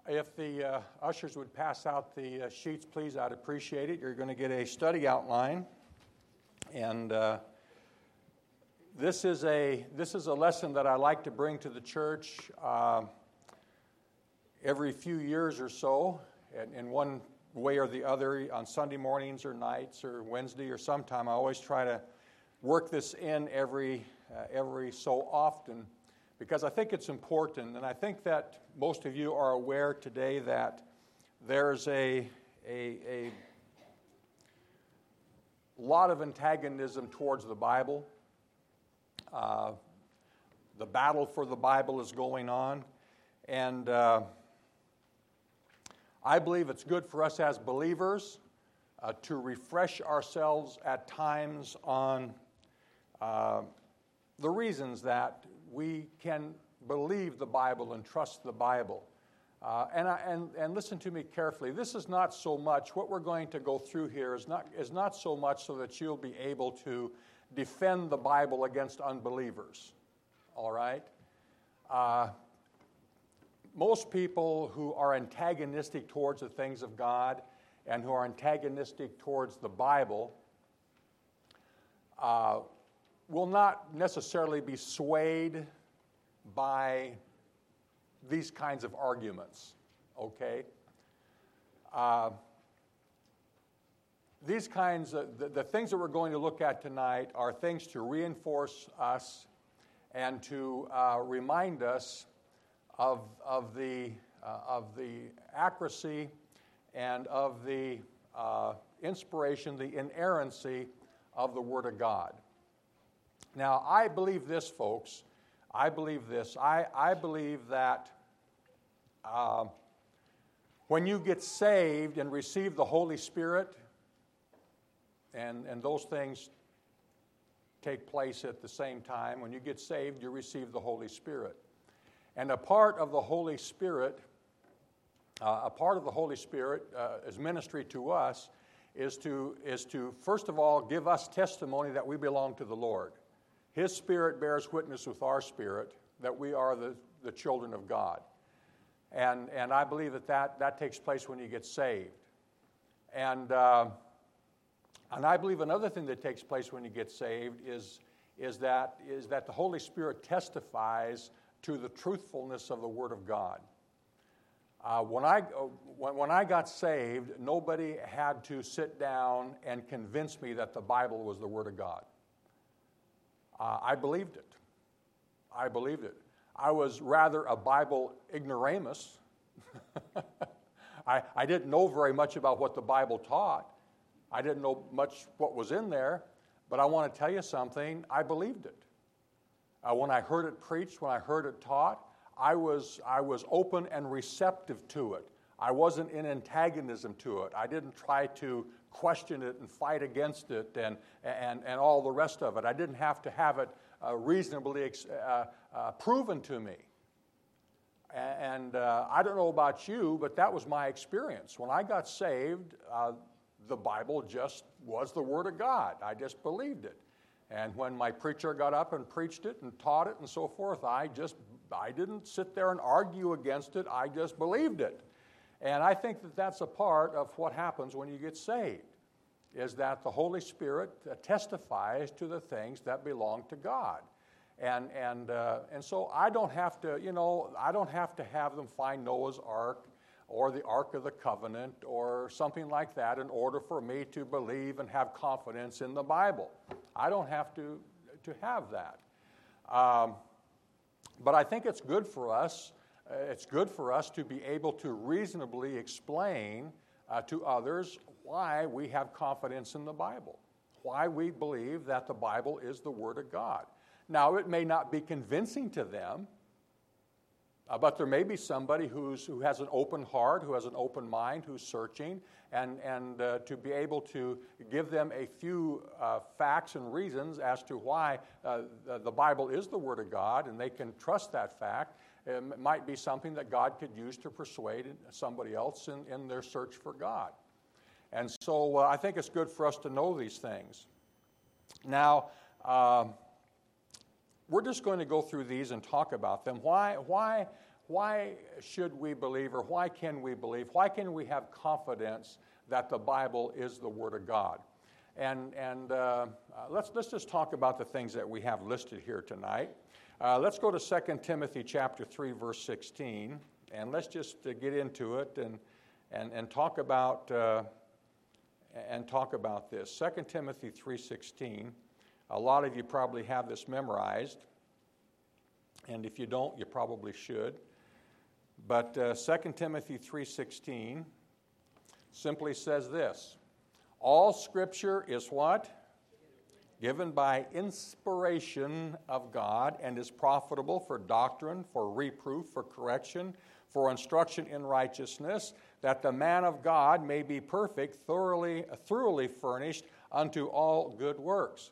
If the ushers would pass out the sheets, please, I'd appreciate it. You're going to get a study outline, and this is a lesson that I like to bring to the church every few years or so, in one way or the other, on Sunday mornings or nights or Wednesday or sometime. I always try to work this in every so often, because I think it's important, and I think that most of you are aware today that there's a lot of antagonism towards the Bible. The battle for the Bible is going on, and I believe it's good for us as believers to refresh ourselves at times on the reasons that we can believe the Bible and trust the Bible. And listen to me carefully. This is not so much, what we're going to go through here is not so much so that you'll be able to defend the Bible against unbelievers. All right? Most people who are antagonistic towards the things of God and who are antagonistic towards the Bible will not necessarily be swayed by these kinds of arguments, okay? These kinds of, the things that we're going to look at tonight are things to reinforce us and to remind us of the accuracy and of the inspiration, the inerrancy of the Word of God. Now, I believe this, folks. I believe this. I believe that when you get saved and receive the Holy Spirit, and those things take place at the same time. When you get saved, you receive the Holy Spirit. And a part of the Holy Spirit, as ministry to us, is to first of all give us testimony that we belong to the Lord. His Spirit bears witness with our spirit that we are the children of God. And I believe that takes place when you get saved. And I believe another thing that takes place when you get saved is that the Holy Spirit testifies to the truthfulness of the Word of God. When I got saved, nobody had to sit down and convince me that the Bible was the Word of God. I believed it. I believed it. I was rather a Bible ignoramus. I didn't know very much about what the Bible taught. I didn't know much what was in there, but I want to tell you something. I believed it. When I heard it preached, when I heard it taught, I was open and receptive to it. I wasn't in antagonism to it. I didn't try to question it and fight against it and all the rest of it. I didn't have to have it reasonably proven to me. And I don't know about you, but that was my experience. When I got saved, the Bible just was the Word of God. I just believed it. And when my preacher got up and preached it and taught it and so forth, I didn't sit there and argue against it. I just believed it. And I think that that's a part of what happens when you get saved, is that the Holy Spirit testifies to the things that belong to God. And so I don't have to have them find Noah's Ark or the Ark of the Covenant or something like that in order for me to believe and have confidence in the Bible. I don't have to have that. But I think it's good for us. It's good for us to be able to reasonably explain to others why we have confidence in the Bible, why we believe that the Bible is the Word of God. Now, it may not be convincing to them, but there may be somebody who has an open heart, who has an open mind, who's searching, and to be able to give them a few facts and reasons as to why the Bible is the Word of God, and they can trust that fact. It might be something that God could use to persuade somebody else in their search for God. And so I think it's good for us to know these things. Now, we're just going to go through these and talk about them. Why why should we believe, or why can we believe? Why can we have confidence that the Bible is the Word of God? And let's just talk about the things that we have listed here tonight. Let's go to 2 Timothy chapter 3, verse 16, and let's just get into it and talk about this. 2 Timothy 3:16. A lot of you probably have this memorized, and if you don't, you probably should. But 2 Timothy 3:16 simply says this: all Scripture is what? Given by inspiration of God, and is profitable for doctrine, for reproof, for correction, for instruction in righteousness, that the man of God may be perfect, thoroughly furnished unto all good works.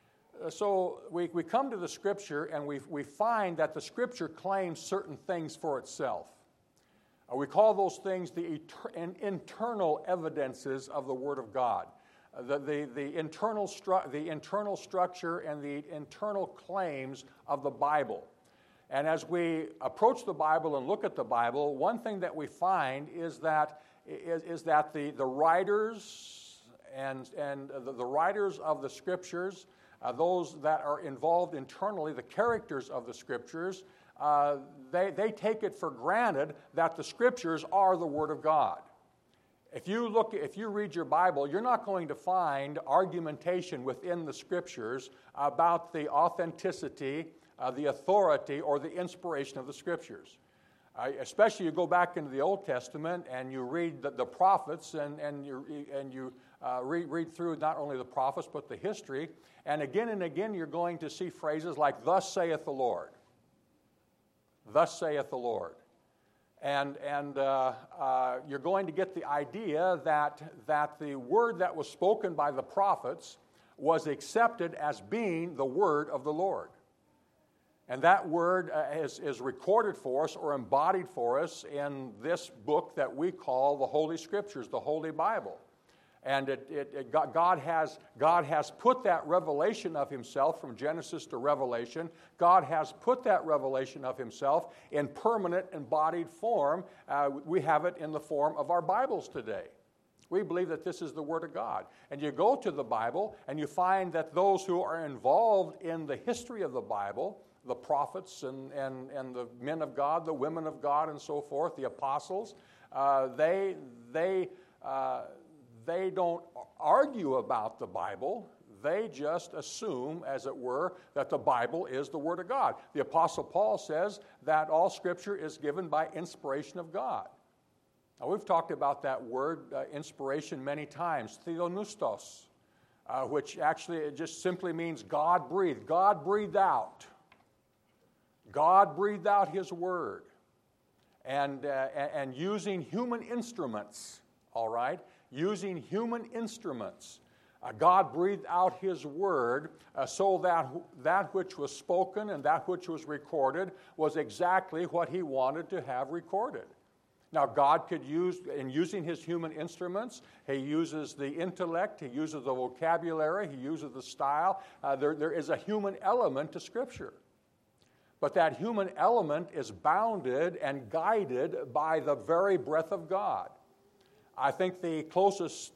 So we come to the Scripture, and we find that the Scripture claims certain things for itself. We call those things the internal evidences of the Word of God. The internal structure and the internal claims of the Bible. And as we approach the Bible and look at the Bible, one thing that we find is that the writers and the writers of the Scriptures, those that are involved internally, the characters of the Scriptures, they take it for granted that the Scriptures are the Word of God. If you read your Bible, you're not going to find argumentation within the Scriptures about the authenticity, the authority, or the inspiration of the Scriptures. Especially you go back into the Old Testament and you read the prophets and you read through not only the prophets but the history, and again you're going to see phrases like, "Thus saith the Lord." Thus saith the Lord. And you're going to get the idea that the word that was spoken by the prophets was accepted as being the word of the Lord. And that word is recorded for us or embodied for us in this book that we call the Holy Scriptures, the Holy Bible. And God has put that revelation of Himself from Genesis to Revelation. God has put that revelation of Himself in permanent embodied form. We have it in the form of our Bibles today. We believe that this is the Word of God. And you go to the Bible and you find that those who are involved in the history of the Bible, the prophets and the men of God, the women of God, and so forth, the apostles, they don't argue about the Bible. They just assume, as it were, that the Bible is the Word of God. The Apostle Paul says that all Scripture is given by inspiration of God. Now, we've talked about that word, inspiration, many times, theopneustos, which actually it just simply means God breathed. God breathed out. God breathed out His Word. And using human instruments, all right? Using human instruments, God breathed out His Word so that which was spoken and that which was recorded was exactly what He wanted to have recorded. Now, God could use, in using His human instruments, He uses the intellect, He uses the vocabulary, He uses the style. There is a human element to Scripture. But that human element is bounded and guided by the very breath of God. I think the closest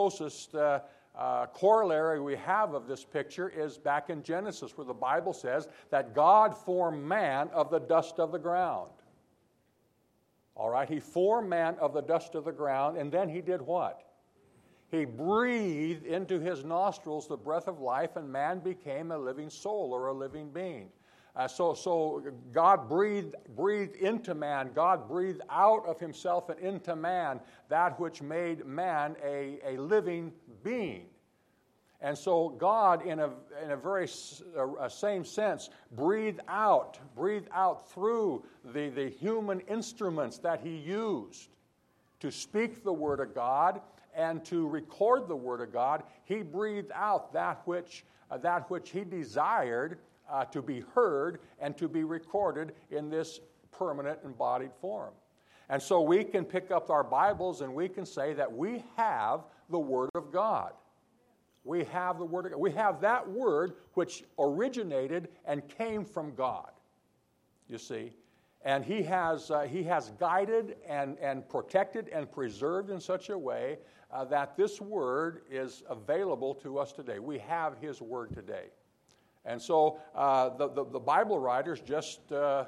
corollary we have of this picture is back in Genesis, where the Bible says that God formed man of the dust of the ground. All right, He formed man of the dust of the ground, and then He did what? He breathed into his nostrils the breath of life, and man became a living soul or a living being. So God breathed into man. God breathed out of Himself and into man that which made man a living being. And so God, in a very same sense, breathed out through the human instruments that He used to speak the Word of God and to record the Word of God. He breathed out that which He desired to be heard and to be recorded in this permanent embodied form. And so we can pick up our Bibles and we can say that we have the Word of God. We have the Word of God. We have that Word which originated and came from God, you see. And he has guided and protected and preserved in such a way that this word is available to us today. We have his word today. And so the Bible writers just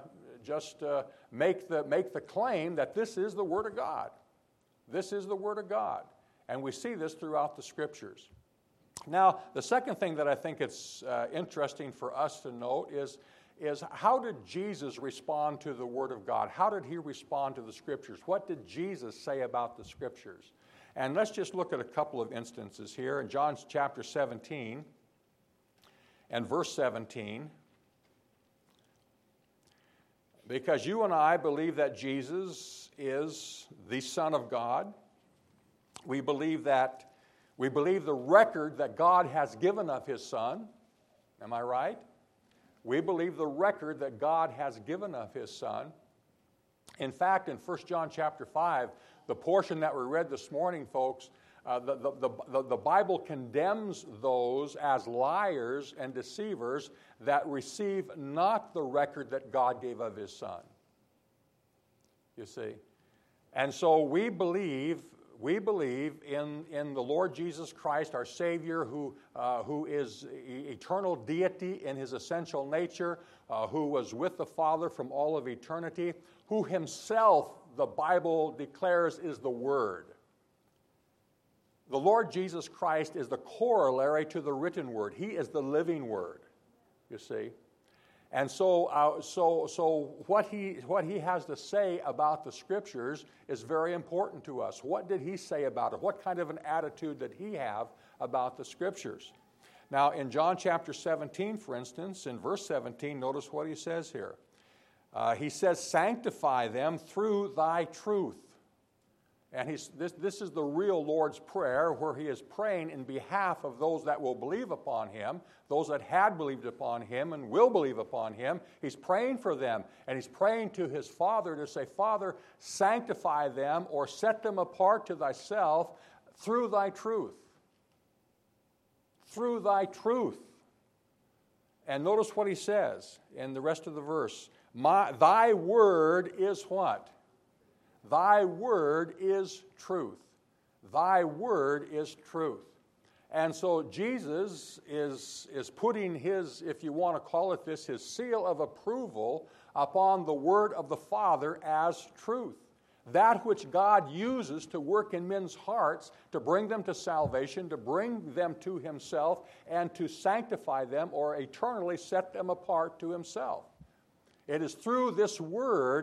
make the claim that this is the word of God. This is the word of God. And we see this throughout the scriptures. Now, the second thing that I think it's interesting for us to note is how did Jesus respond to the Word of God? How did he respond to the Scriptures? What did Jesus say about the Scriptures? And let's just look at a couple of instances here. In John chapter 17 and verse 17, because you and I believe that Jesus is the Son of God. We believe the record that God has given of his Son. Am I right? We believe the record that God has given of his Son. In fact, in 1 John chapter 5, the portion that we read this morning, folks, the Bible condemns those as liars and deceivers that receive not the record that God gave of his Son. You see? And so we believe in the Lord Jesus Christ, our Savior, who is eternal deity in his essential nature, who was with the Father from all of eternity, who himself, the Bible declares, is the Word. The Lord Jesus Christ is the corollary to the written Word. He is the living Word, you see. And so what he has to say about the Scriptures is very important to us. What did he say about it? What kind of an attitude did he have about the Scriptures? Now, in John chapter 17, for instance, in verse 17, notice what he says here. He says, "Sanctify them through thy truth." And this is the real Lord's Prayer, where he is praying in behalf of those that will believe upon him, those that had believed upon him and will believe upon him. He's praying for them, and he's praying to his Father to say, "Father, sanctify them or set them apart to thyself through thy truth." Through thy truth. And notice what he says in the rest of the verse. Thy word is what? Thy word is truth. Thy word is truth. And so Jesus is putting his, if you want to call it this, his seal of approval upon the word of the Father as truth. That which God uses to work in men's hearts to bring them to salvation, to bring them to himself, and to sanctify them or eternally set them apart to himself. It is through this word,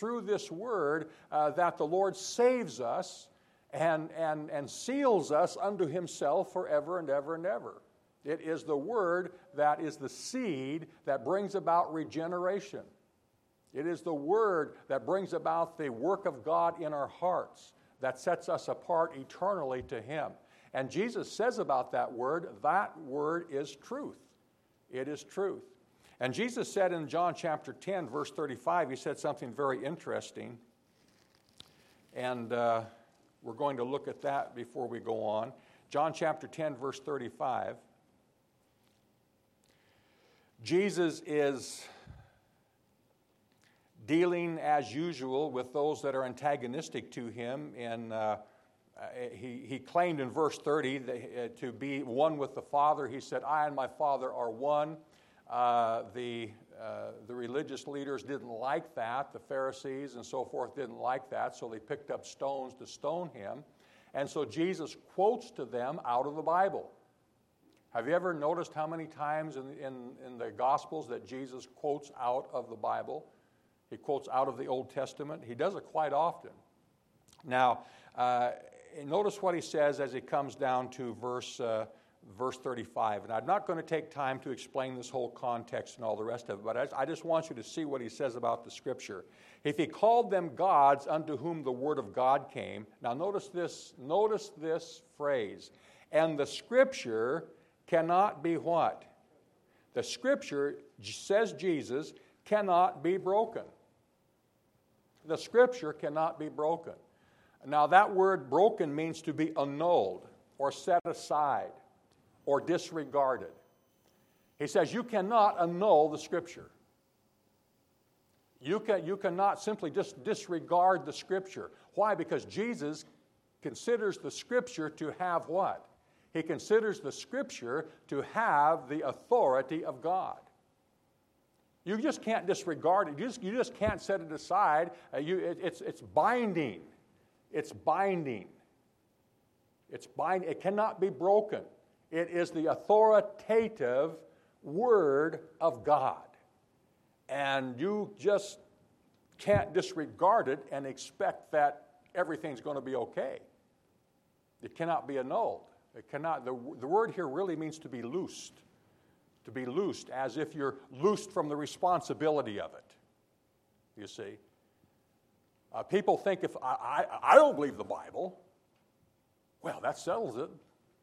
that the Lord saves us and seals us unto himself forever and ever and ever. It is the word that is the seed that brings about regeneration. It is the word that brings about the work of God in our hearts that sets us apart eternally to him. And Jesus says about that word is truth. It is truth. And Jesus said in John chapter 10, verse 35, he said something very interesting. And we're going to look at that before we go on. John chapter 10, verse 35. Jesus is dealing as usual with those that are antagonistic to him. And he claimed in verse 30 to be one with the Father. He said, "I and my Father are one." The religious leaders didn't like that. The Pharisees and so forth didn't like that, so they picked up stones to stone him. And so Jesus quotes to them out of the Bible. Have you ever noticed how many times in the Gospels that Jesus quotes out of the Bible? He quotes out of the Old Testament. He does it quite often. Now, notice what he says as he comes down to verse 35. And I'm not going to take time to explain this whole context and all the rest of it, but I just want you to see what he says about the Scripture. If he called them gods unto whom the word of God came. Now notice this phrase. And the Scripture cannot be what? The Scripture, says Jesus, cannot be broken. The Scripture cannot be broken. Now that word broken means to be annulled or set aside or disregarded. He says you cannot annul the Scripture. You cannot simply just disregard the Scripture. Why? Because Jesus considers the Scripture to have what? He considers the Scripture to have the authority of God. You just can't disregard it. You just can't set it aside. It's binding. It's binding. It's binding. It cannot be broken. It is the authoritative Word of God. And you just can't disregard it and expect that everything's going to be okay. It cannot be annulled. It cannot. The word here really means to be loosed. To be loosed, as if you're loosed from the responsibility of it. You see? People think if I don't believe the Bible, well, that settles it.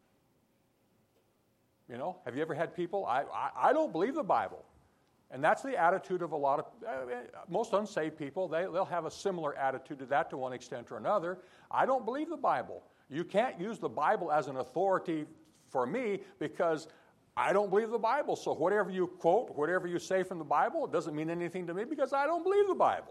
You know, have you ever had people, I don't believe the Bible. And that's the attitude of a lot of, most unsaved people. They'll have a similar attitude to that to one extent or another. I don't believe the Bible. You can't use the Bible as an authority for me because I don't believe the Bible. So whatever you quote, whatever you say from the Bible, it doesn't mean anything to me because I don't believe the Bible.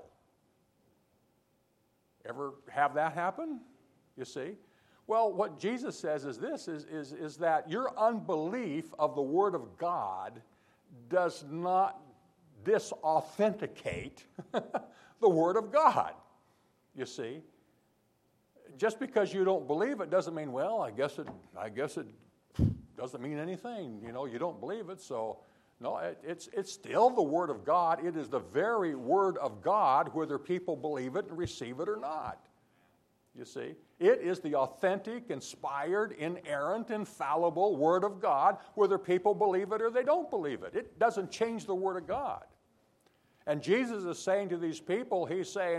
Ever have that happen? You see? Well, what Jesus says is this, is that your unbelief of the Word of God does not disauthenticate the Word of God. You see? Just because you don't believe it doesn't mean, well, I guess it doesn't mean anything. You know, you don't believe it, so no, it's still the Word of God. It is the very Word of God, whether people believe it and receive it or not. You see? It is the authentic, inspired, inerrant, infallible Word of God, whether people believe it or they don't believe it. It doesn't change the Word of God. And Jesus is saying to these people, he's saying,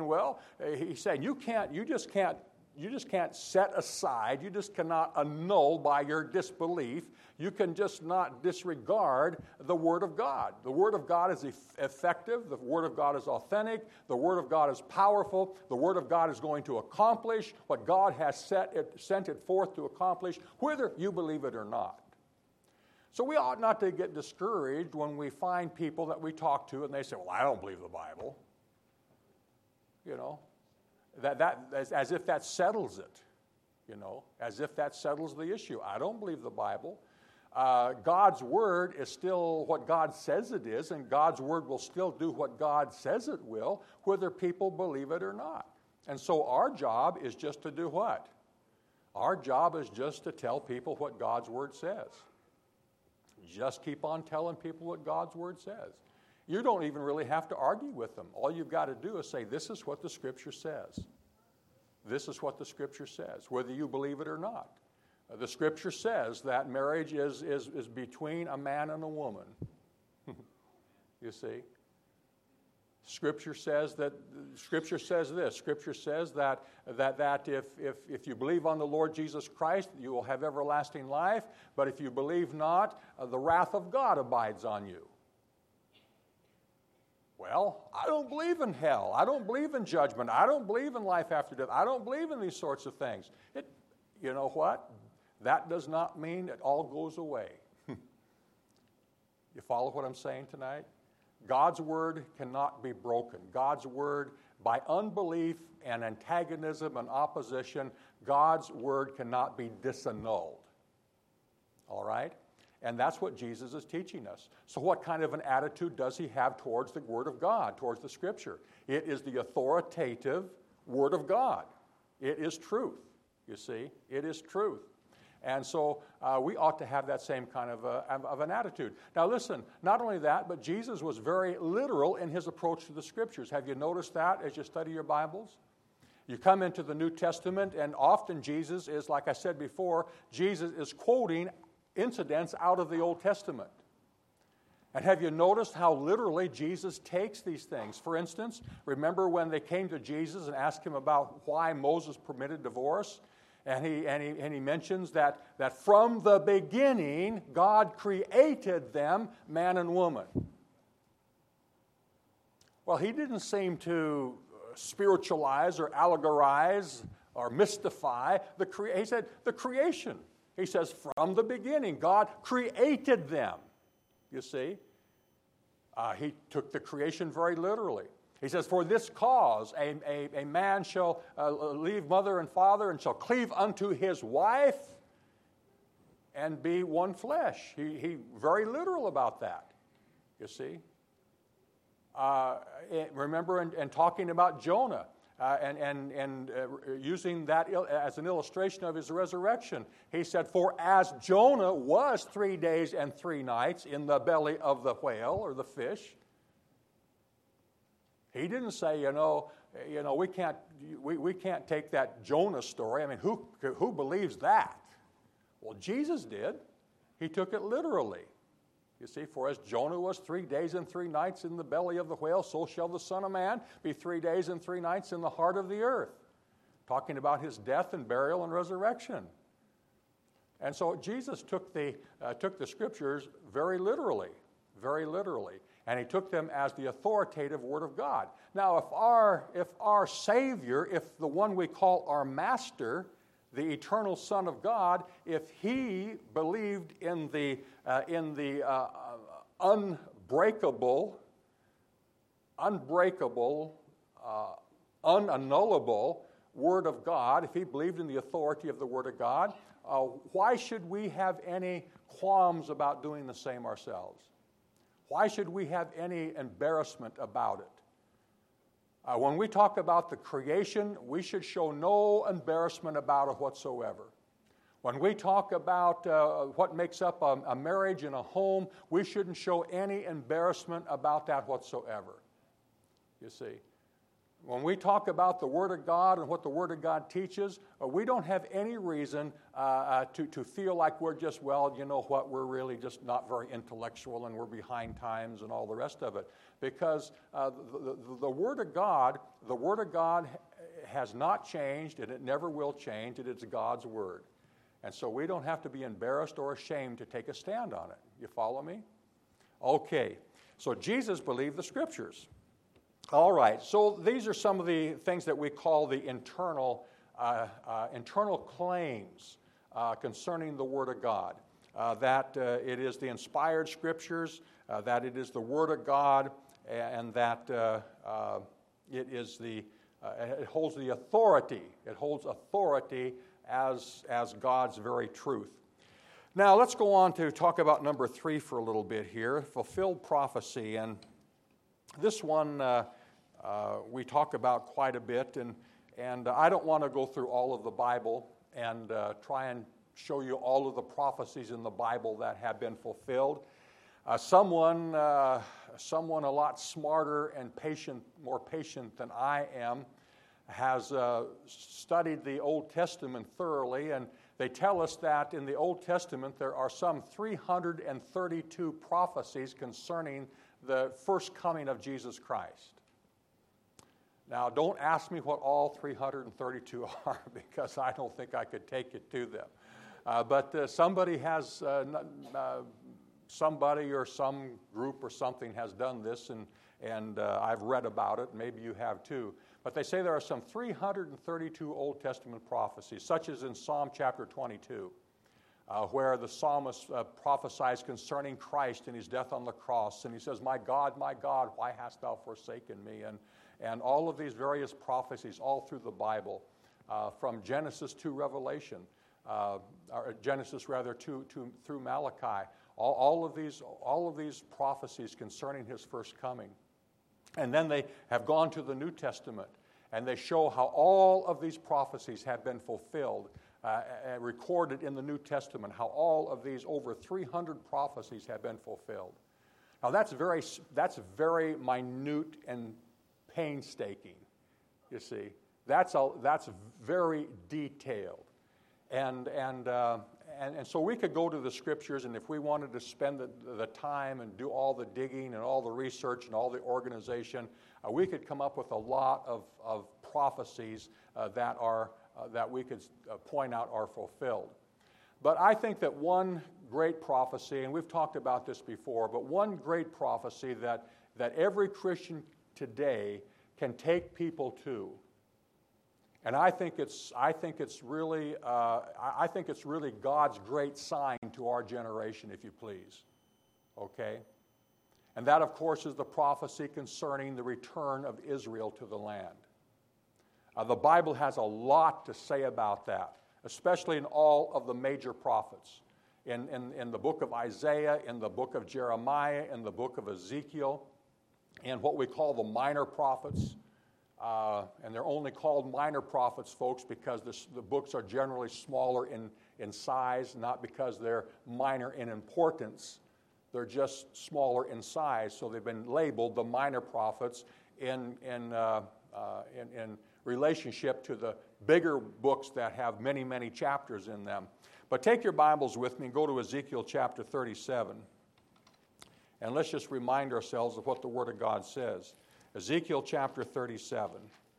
you just can't set aside, you just cannot annul by your disbelief. You can just not disregard the Word of God. The Word of God is effective. The Word of God is authentic. The Word of God is powerful. The Word of God is going to accomplish what God has sent it forth to accomplish, whether you believe it or not. So we ought not to get discouraged when we find people that we talk to and they say, well, I don't believe the Bible. You know, that as if that settles it. You know, as if that settles the issue. I don't believe the Bible. God's Word is still what God says it is, and God's Word will still do what God says it will, whether people believe it or not. And so our job is just to do what? Our job is just to tell people what God's Word says. Just keep on telling people what God's Word says. You don't even really have to argue with them. All you've got to do is say, this is what the Scripture says. This is what the Scripture says, whether you believe it or not. The Scripture says that marriage is between a man and a woman. You see? Scripture says this. Scripture says that if you believe on the Lord Jesus Christ, you will have everlasting life. But if you believe not, the wrath of God abides on you. Well, I don't believe in hell. I don't believe in judgment. I don't believe in life after death. I don't believe in these sorts of things. You know what? That does not mean it all goes away. You follow what I'm saying tonight? God's Word cannot be broken. God's Word, by unbelief and antagonism and opposition, God's Word cannot be disannulled. All right? And that's what Jesus is teaching us. So what kind of an attitude does he have towards the Word of God, towards the Scripture? It is the authoritative Word of God. It is truth, you see. It is truth. And so we ought to have that same kind of an attitude. Now listen, not only that, but Jesus was very literal in his approach to the Scriptures. Have you noticed that as you study your Bibles? You come into the New Testament, and often Jesus is, like I said before, Jesus is quoting incidents out of the Old Testament. And have you noticed how literally Jesus takes these things? For instance, remember when they came to Jesus and asked him about why Moses permitted divorce? And he mentions that from the beginning, God created them, man and woman. Well, he didn't seem to spiritualize or allegorize or mystify he said the creation. He says from the beginning, God created them. You see? He took the creation very literally. He says, for this cause a man shall leave mother and father and shall cleave unto his wife and be one flesh. He very literal about that, you see. Remember in talking about Jonah and using that as an illustration of his resurrection, he said, for as Jonah was 3 days and 3 nights in the belly of the whale or the fish. He didn't say, we can't take that Jonah story. I mean, who believes that? Well, Jesus did. He took it literally. You see, for as Jonah was 3 days and 3 nights in the belly of the whale, so shall the Son of Man be 3 days and 3 nights in the heart of the earth. Talking about his death and burial and resurrection. And so Jesus took the Scriptures very literally, and he took them as the authoritative Word of God. Now, if our Savior, if the one we call our Master, the eternal Son of God, if he believed in the unbreakable, unanullable Word of God, if he believed in the authority of the Word of God, why should we have any qualms about doing the same ourselves? Why should we have any embarrassment about it? When we talk about the creation, we should show no embarrassment about it whatsoever. When we talk about what makes up a marriage and a home, we shouldn't show any embarrassment about that whatsoever. You see, when we talk about the Word of God and what the Word of God teaches, we don't have any reason to feel like we're just, we're really just not very intellectual and we're behind times and all the rest of it. Because the Word of God has not changed and it never will change. It is God's Word. And so we don't have to be embarrassed or ashamed to take a stand on it. You follow me? Okay, so Jesus believed the Scriptures. All right, so these are some of the things that we call the internal claims concerning the Word of God. That it is the inspired Scriptures, that it is the Word of God, and that it holds the authority. It holds authority as God's very truth. Now let's go on to talk about number 3 for a little bit here, fulfilled prophecy, and this one we talk about quite a bit, and I don't want to go through all of the Bible and try and show you all of the prophecies in the Bible that have been fulfilled. Someone a lot smarter and more patient than I am, has studied the Old Testament thoroughly, and they tell us that in the Old Testament there are some 332 prophecies concerning the first coming of Jesus Christ. Now, don't ask me what all 332 are, because I don't think I could take you to them. But somebody or some group or something has done this, and I've read about it. Maybe you have too. But they say there are some 332 Old Testament prophecies, such as in Psalm chapter 22, where the psalmist prophesies concerning Christ and his death on the cross. And he says, my God, why hast thou forsaken me? And all of these various prophecies all through the Bible, from Genesis to Revelation, through Malachi, all of these prophecies concerning his first coming. And then they have gone to the New Testament, and they show how all of these prophecies have been fulfilled, recorded in the New Testament, how all of these over 300 prophecies have been fulfilled. Now that's very minute and painstaking, you see. That's very detailed. And so we could go to the Scriptures, and if we wanted to spend the time and do all the digging and all the research and all the organization, we could come up with a lot of prophecies that we could point out are fulfilled. But I think that one great prophecy, and we've talked about this before, but one great prophecy that every Christian today can take people to, and I think it's really God's great sign to our generation, if you please. Okay? And that, of course, is the prophecy concerning the return of Israel to the land. The Bible has a lot to say about that, especially in all of the major prophets. In the book of Isaiah, in the book of Jeremiah, in the book of Ezekiel, and what we call the minor prophets. And they're only called minor prophets, folks, because the books are generally smaller in size, not because they're minor in importance. They're just smaller in size, so they've been labeled the minor prophets in relationship to the bigger books that have many, many chapters in them. But take your Bibles with me and go to Ezekiel chapter 37. And let's just remind ourselves of what the Word of God says. Ezekiel chapter 37.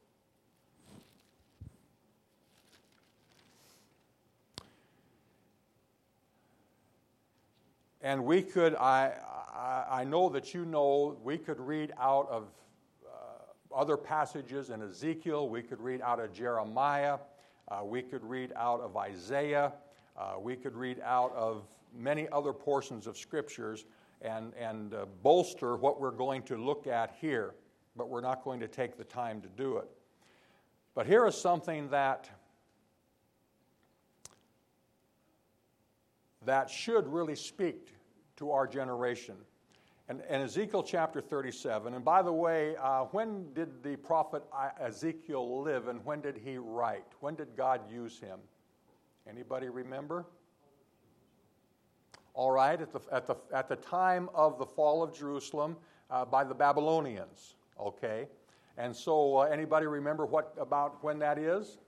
And we could, I know that you know, we could read out of other passages in Ezekiel. We could read out of Jeremiah. We could read out of Isaiah. We could read out of many other portions of Scriptures and bolster what we're going to look at here. But we're not going to take the time to do it. But here is something that should really speak to our generation. And Ezekiel chapter 37, and by the way, when did the prophet Ezekiel live and when did he write? When did God use him? Anybody remember? All right, at the time of the fall of Jerusalem by the Babylonians. Okay, and so anybody remember about when that is?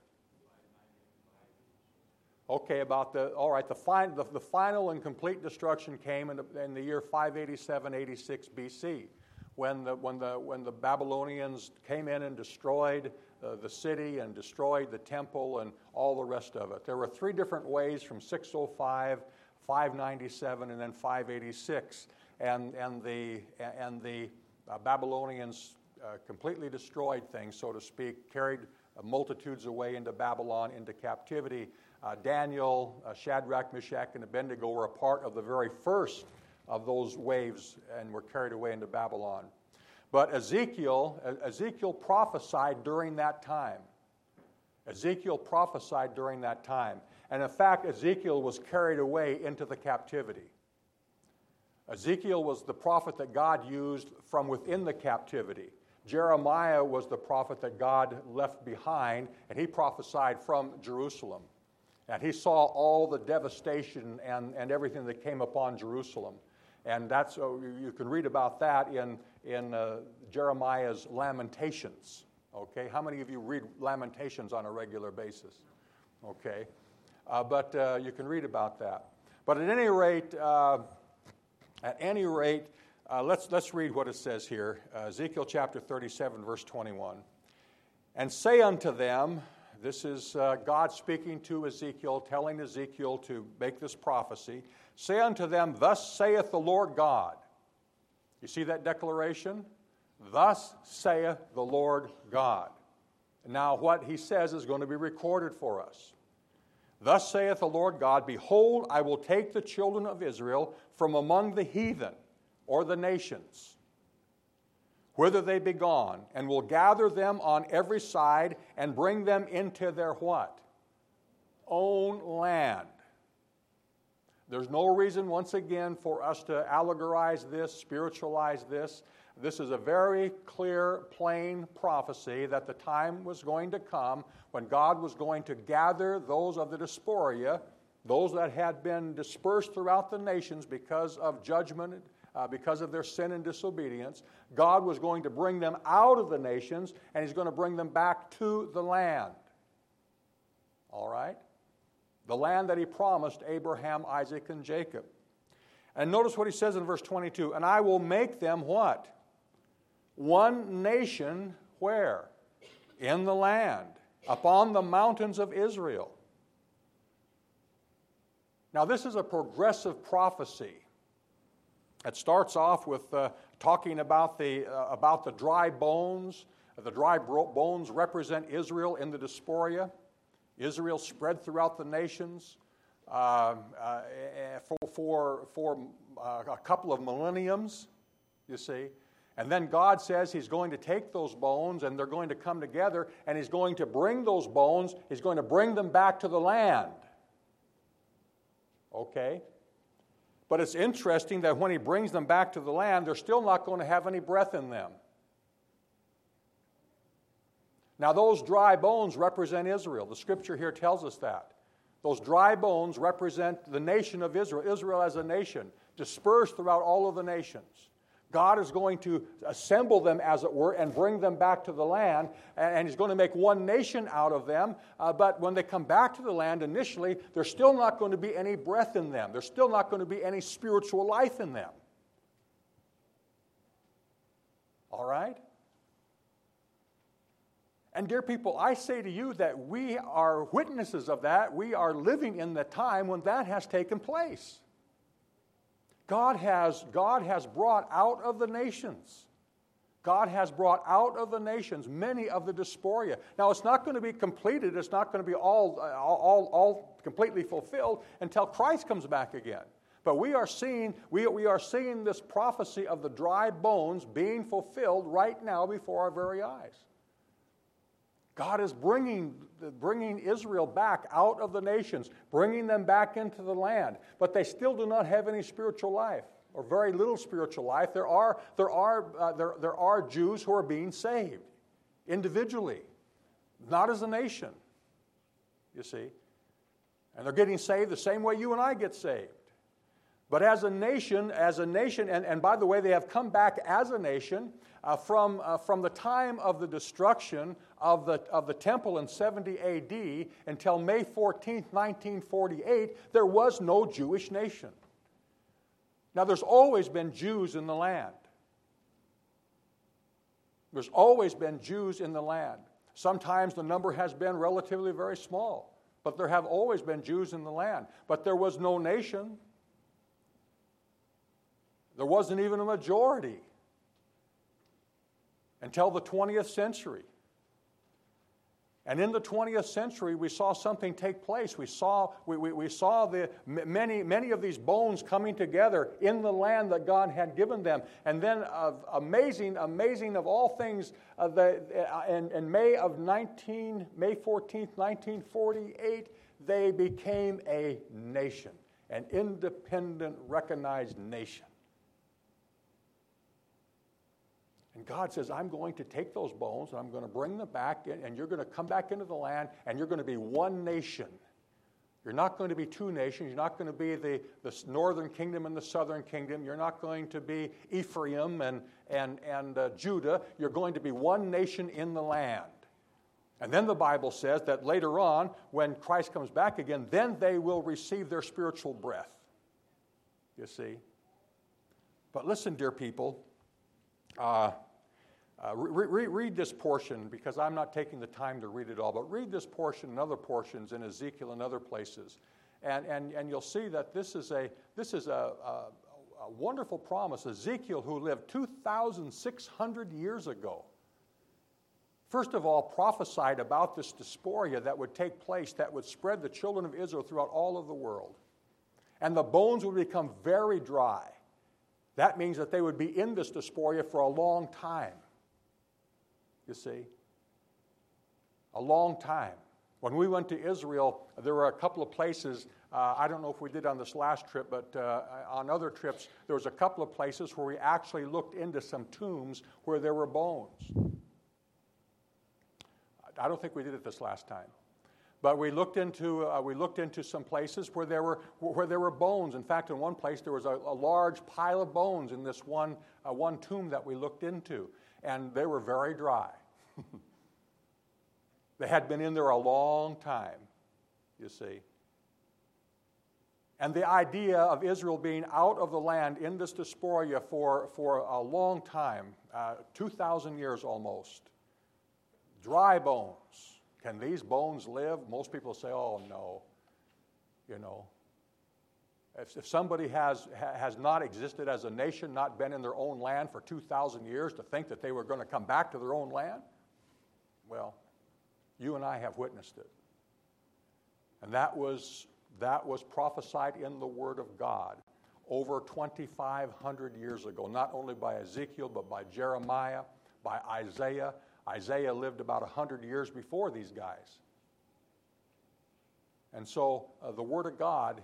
Okay, the final and complete destruction came in the year 587-86 BC, when the Babylonians came in and destroyed the city and destroyed the temple and all the rest of it. There were three different ways from 605, 597, and then 586, and the Babylonians completely destroyed things, so to speak, carried multitudes away into Babylon, into captivity. Daniel, Shadrach, Meshach, and Abednego were a part of the very first of those waves and were carried away into Babylon. But Ezekiel prophesied during that time. Ezekiel prophesied during that time. And in fact, Ezekiel was carried away into the captivity. Ezekiel was the prophet that God used from within the captivity. Jeremiah was the prophet that God left behind, and he prophesied from Jerusalem. And he saw all the devastation and everything that came upon Jerusalem. And you can read about that in Jeremiah's Lamentations. Okay, how many of you read Lamentations on a regular basis? Okay, but you can read about that. But at any rate, let's read what it says here. Ezekiel chapter 37, verse 21. And say unto them, this is God speaking to Ezekiel, telling Ezekiel to make this prophecy. Say unto them, thus saith the Lord God. You see that declaration? Thus saith the Lord God. Now what he says is going to be recorded for us. Thus saith the Lord God, behold, I will take the children of Israel from among the heathen, or the nations, whither they be gone, and will gather them on every side and bring them into their what? Own land. There's no reason, once again, for us to allegorize this, spiritualize this. This is a very clear, plain prophecy that the time was going to come when God was going to gather those of the diaspora, those that had been dispersed throughout the nations because of judgment, because of their sin and disobedience. God was going to bring them out of the nations, and he's going to bring them back to the land. All right? The land that he promised Abraham, Isaac, and Jacob. And notice what he says in verse 22. And I will make them what? One nation, where? In the land, upon the mountains of Israel. Now this is a progressive prophecy. It starts off with talking about the dry bones. The dry bones represent Israel in the diaspora. Israel spread throughout the nations for a couple of millenniums. you see. And then God says He's going to take those bones and they're going to come together and He's going to bring those bones, He's going to bring them back to the land. Okay? But it's interesting that when He brings them back to the land, they're still not going to have any breath in them. Now, those dry bones represent Israel. The Scripture here tells us that. Those dry bones represent the nation of Israel, Israel as a nation, dispersed throughout all of the nations. God is going to assemble them, as it were, and bring them back to the land, and He's going to make one nation out of them. But when they come back to the land initially, there's still not going to be any breath in them. There's still not going to be any spiritual life in them. All right? And dear people, I say to you that we are witnesses of that. We are living in the time when that has taken place. God has brought out of the nations. God has brought out of the nations many of the diaspora. Now, it's not going to be completed. It's not going to be all completely fulfilled until Christ comes back again. But we are seeing this prophecy of the dry bones being fulfilled right now before our very eyes. God is bringing Israel back out of the nations, bringing them back into the land, but they still do not have any spiritual life, or very little spiritual life. There are Jews who are being saved individually, not as a nation. You see, and they're getting saved the same way you and I get saved. But as a nation, and by the way, they have come back as a nation from the time of the destruction of the temple in 70 A.D. until May 14th, 1948. There was no Jewish nation. Now, there's always been Jews in the land. There's always been Jews in the land. Sometimes the number has been relatively very small, but there have always been Jews in the land. But there was no nation. There wasn't even a majority until the 20th century. And in the 20th century, we saw something take place. We saw many of these bones coming together in the land that God had given them. And then, amazing of all things, in May 14th, 1948, they became a nation, an independent, recognized nation. And God says, I'm going to take those bones and I'm going to bring them back, and you're going to come back into the land, and you're going to be one nation. You're not going to be two nations. You're not going to be the northern kingdom and the southern kingdom. You're not going to be Ephraim and Judah. You're going to be one nation in the land. And then the Bible says that later on, when Christ comes back again, then they will receive their spiritual breath. You see? But listen, dear people, read this portion, because I'm not taking the time to read it all, but read this portion and other portions in Ezekiel and other places, and you'll see that this is a wonderful promise. Ezekiel, who lived 2,600 years ago, first of all prophesied about this diaspora that would take place, that would spread the children of Israel throughout all of the world, and the bones would become very dry. That means that they would be in this diaspora for a long time. You see? A long time. When we went to Israel, there were a couple of places, I don't know if we did on this last trip, but on other trips, there was a couple of places where we actually looked into some tombs where there were bones. I don't think we did it this last time. But we looked into some places where there were bones. In fact, in one place there was a large pile of bones in this one tomb that we looked into, and they were very dry. They had been in there a long time, you see. And the idea of Israel being out of the land in this diaspora for a long time, 2,000 years almost, dry bones. Can these bones live? Most people say, oh, no. You know, if somebody has not existed as a nation, not been in their own land for 2,000 years, to think that they were going to come back to their own land, well, you and I have witnessed it. And that was prophesied in the Word of God over 2,500 years ago, not only by Ezekiel, but by Jeremiah, by Isaiah. Isaiah lived about 100 years before these guys. And so the Word of God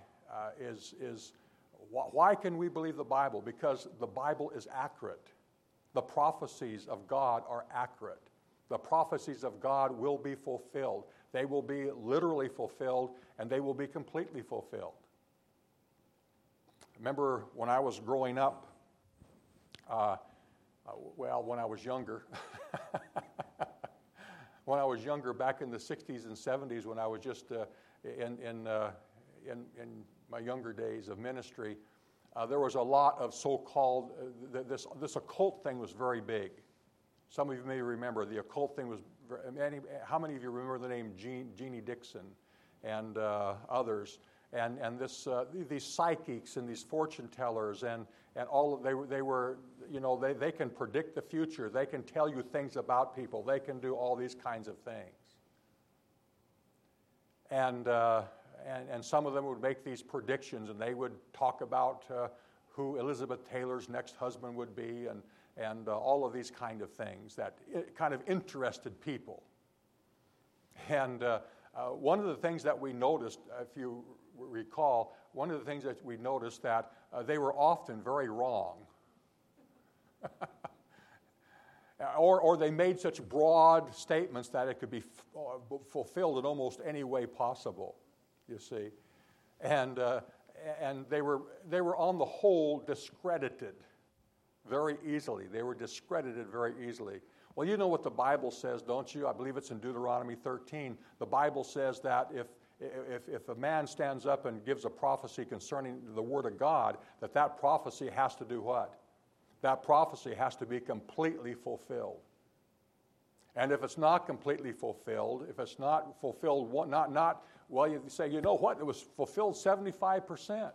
why can we believe the Bible? Because the Bible is accurate. The prophecies of God are accurate. The prophecies of God will be fulfilled. They will be literally fulfilled, and they will be completely fulfilled. Remember when I was growing up, when I was younger, back in the 60s and 70s, when I was just in my younger days of ministry, there was a lot of so-called, this occult thing was very big. Some of you may remember the occult thing was, how many of you remember the name Jeannie Dixon and others? And these psychics and these fortune tellers and all they were, they can predict the future. They can tell you things about people. They can do all these kinds of things. And some of them would make these predictions, and they would talk about who Elizabeth Taylor's next husband would be, and all of these kind of things that kind of interested people. And one of the things that we noticed, if you recall, one of the things that we noticed that they were often very wrong. Or they made such broad statements that it could be fulfilled in almost any way possible, you see. And they were on the whole discredited very easily. They were discredited very easily. Well, you know what the Bible says, don't you? I believe it's in Deuteronomy 13. The Bible says that if a man stands up and gives a prophecy concerning the Word of God, that prophecy has to do what? That prophecy has to be completely fulfilled. And if it's not completely fulfilled, if it's not fulfilled, well, you say, you know what? It was fulfilled 75%.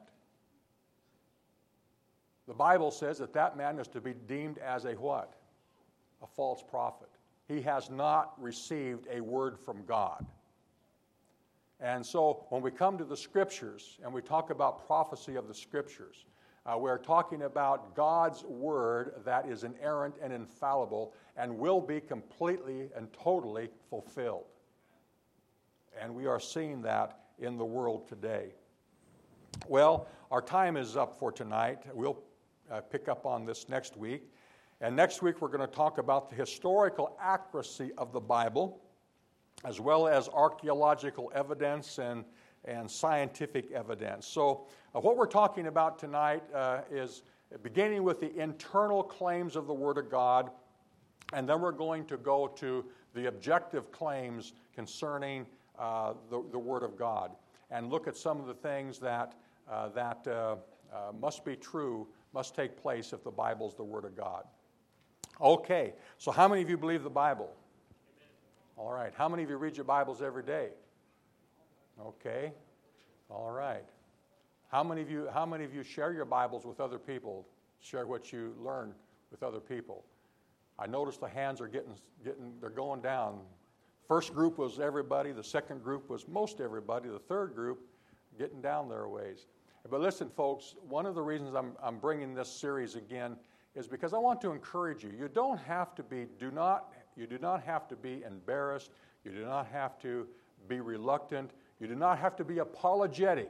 The Bible says that man is to be deemed as a what? A false prophet. He has not received a word from God. And so when we come to the Scriptures and we talk about prophecy of the Scriptures, we're talking about God's Word that is inerrant and infallible and will be completely and totally fulfilled. And we are seeing that in the world today. Well, our time is up for tonight. We'll pick up on this next week. And next week we're going to talk about the historical accuracy of the Bible, as well as archaeological evidence and scientific evidence. So what we're talking about tonight is beginning with the internal claims of the Word of God, and then we're going to go to the objective claims concerning the Word of God and look at some of the things that must be true, must take place if the Bible's the Word of God. Okay, so how many of you believe the Bible? All right. How many of you read your Bibles every day? Okay. All right. How many of you share your Bibles with other people? Share what you learn with other people? I noticed the hands are they're going down. First group was everybody. The second group was most everybody. The third group getting down their ways. But listen, folks, one of the reasons I'm bringing this series again is because I want to encourage you. You do not have to be embarrassed. You do not have to be reluctant. You do not have to be apologetic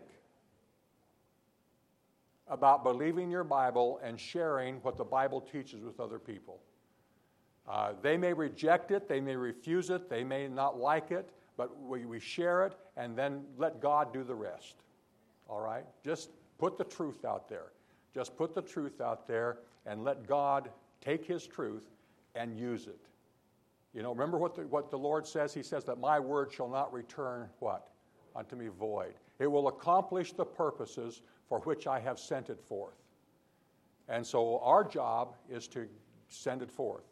about believing your Bible and sharing what the Bible teaches with other people. They may reject it, they may refuse it, they may not like it, but we share it and then let God do the rest. All right? Just put the truth out there. Just put the truth out there and let God take His truth and use it. You know, remember what the Lord says? He says that my word shall not return what? Unto me void. It will accomplish the purposes for which I have sent it forth. And so our job is to send it forth.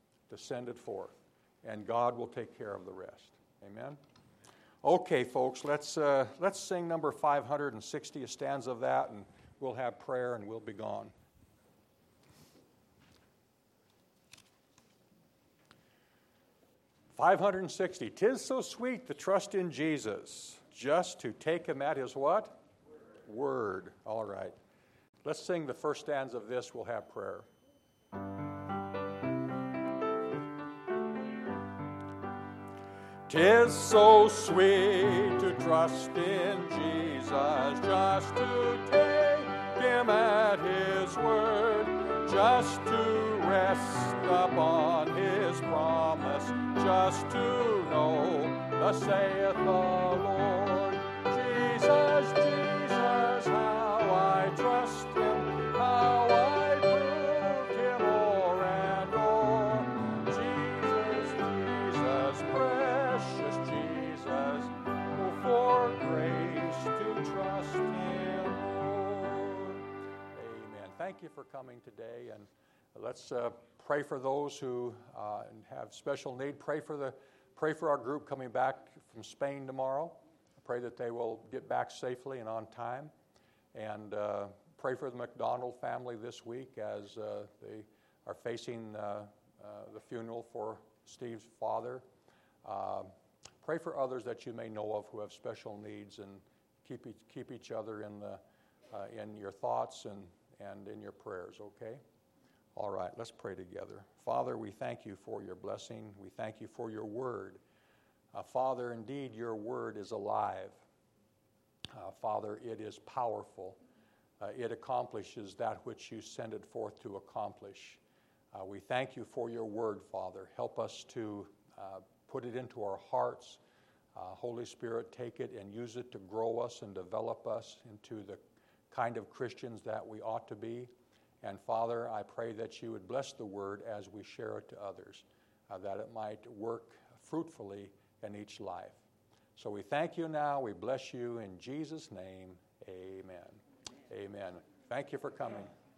And God will take care of the rest. Amen? Okay, folks, let's sing number 560, a stanza of that, and we'll have prayer and we'll be gone. $560. 'Tis so sweet to trust in Jesus, just to take Him at His what? Word. All right. Let's sing the first stanza of this. We'll have prayer. "'Tis so sweet to trust in Jesus, just to take him at his word, just to rest upon his promise, just to know thus saith the Lord. Jesus, Jesus, how I trust him, how I proved him o'er and o'er. Jesus, Jesus, precious Jesus, oh, for grace to trust him, Lord." Amen. Thank you for coming today, and let's pray for those who have special need. Pray for our group coming back from Spain tomorrow. I pray that they will get back safely and on time. And pray for the McDonald family this week as they are facing the funeral for Steve's father. Pray for others that you may know of who have special needs, and keep each other in your thoughts and in your prayers, okay? All right, let's pray together. Father, we thank you for your blessing. We thank you for your word. Father, indeed, your word is alive. Father, it is powerful. It accomplishes that which you send it forth to accomplish. We thank you for your word, Father. Help us to put it into our hearts. Holy Spirit, take it and use it to grow us and develop us into the kind of Christians that we ought to be. And Father, I pray that you would bless the word as we share it to others, that it might work fruitfully in each life. So we thank you now. We bless you in Jesus' name. Amen. Amen. Thank you for coming.